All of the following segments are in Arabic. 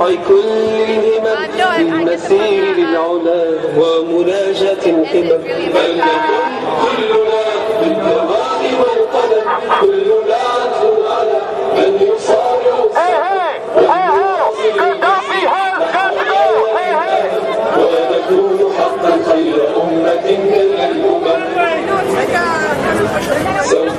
رفع كل الهمم بالمسير للعلا ومناجاة القمم فلنكن كلنا بالدماء والقلم كلنا عزم على من يصارع ونكون حقا خير أمة من الأمم سوف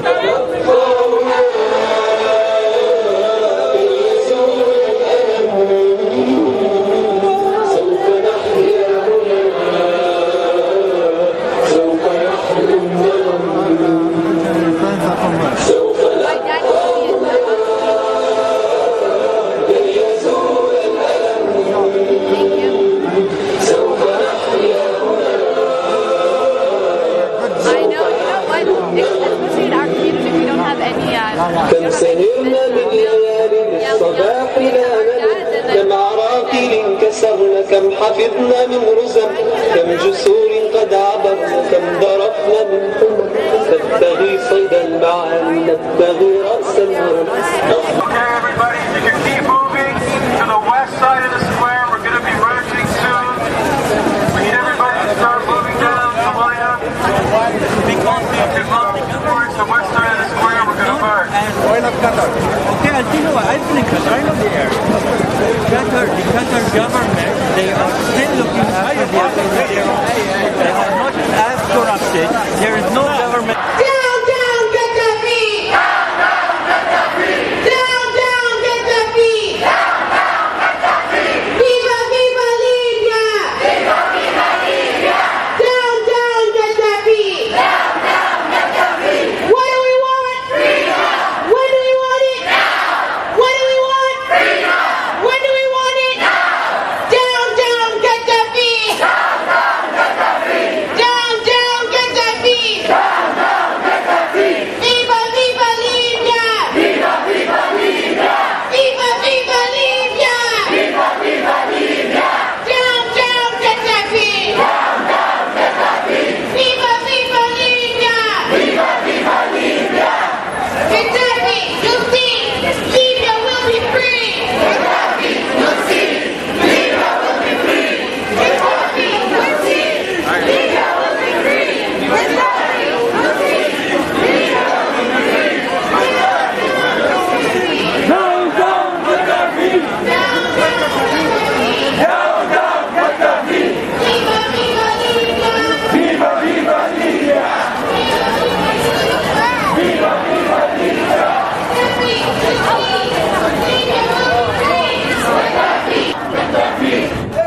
كم سهرنا من ليالي للصباح لا ننم كم عراقيل كسرنا كم حفظنا من رزم كم جسور قد عبرنا كم ضربنا من حمم نبتغي صيد المعاني نبتغي رأس الهرم. Oil of Qatar. Okay, I'll tell you what, I think I know the air. The Qatar government, they are still looking after the affairs. They are not as corrupted. There is no government. Down, down, Gaddafi! Down, down, Gaddafi! Down, down, Gaddafi! Down, down, Gaddafi! Viva, viva Libya! Viva, viva Libya! Down, down, Gaddafi! Down, down, Gaddafi! What do we want? Freedom! When do we want it? Now! What do we want? Freedom! When do we want it? Now! Down, down, Gaddafi! Down, down, Gaddafi! Down, down, Gaddafi! Down, down, Gaddafi! Viva, viva Libya! Viva, viva Libya! Viva, viva Libya! Viva, viva Libya! Down, down, Gaddafi! Down, down, Gaddafi! Viva, viva Libya! Viva, viva Libya! Gaddafi, you'll see, Libya will be free! Gaddafi, you'll see, Libya will be free! Gaddafi, you'll see, Libya will be free! Gaddafi, you'll see, Libya will be free! Down, down, Gaddafi! Down, Down, down, Gaddafi! viva, viva Libya! Viva, viva Libya! Viva, viva Libya! Gaddafi, you'll see, Libya will be free! Gaddafi!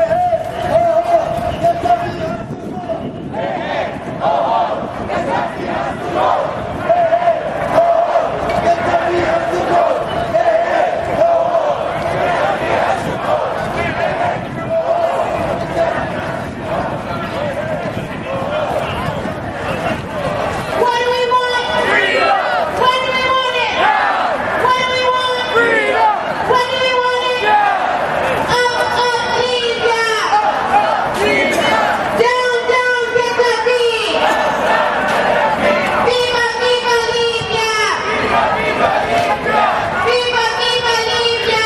What do we want? Freedom! When do we want it? Now! What do we want? Freedom! When do we want it? Now! Up, Libya! Libya! Down, down, Gaddafi! Viva, viva Libya! Viva, viva Libya! Viva, viva Libya!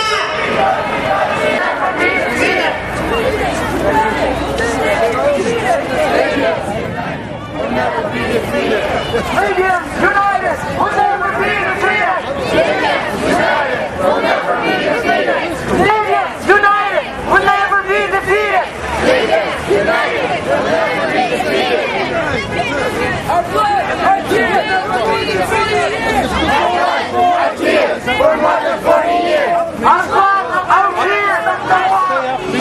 Libyans united will never be defeated! Libyans united will never be defeated! Libyans united will never be defeated! Libyans united will never be defeated! Our flag, our tears, never be defeated! Our flag, our tears, for more than 40 years! Our flag, our tears, no more!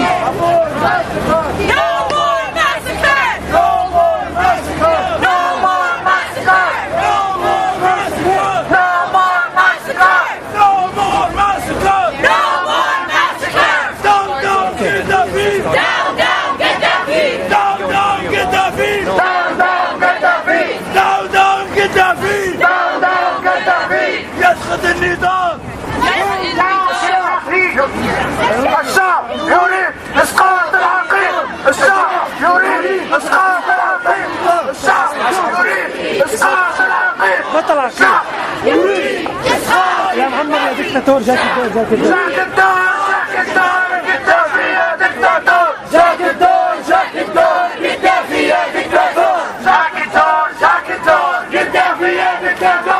No more massacre! No more massacre! No more massacre! No more massacre! No more massacre! No more massacre! No more massacre! Down, down, Gaddafi! Down, down, Gaddafi! Down, down, Gaddafi! Down, down, Gaddafi! Down, down, Gaddafi! Down, down, Gaddafi! يسقط النظام! الشعب يريد اسقاط العقيد! الشعب يريد اسقاط العقيد! الشعب يريد اسقاط العقيد! بطل عقيد! الشعب يريد اسقاط! يا محمد يا دكتاتور جاك الدور جاك الدور! جاك الدور! دكتاتور. جدافي يا دكتاتور.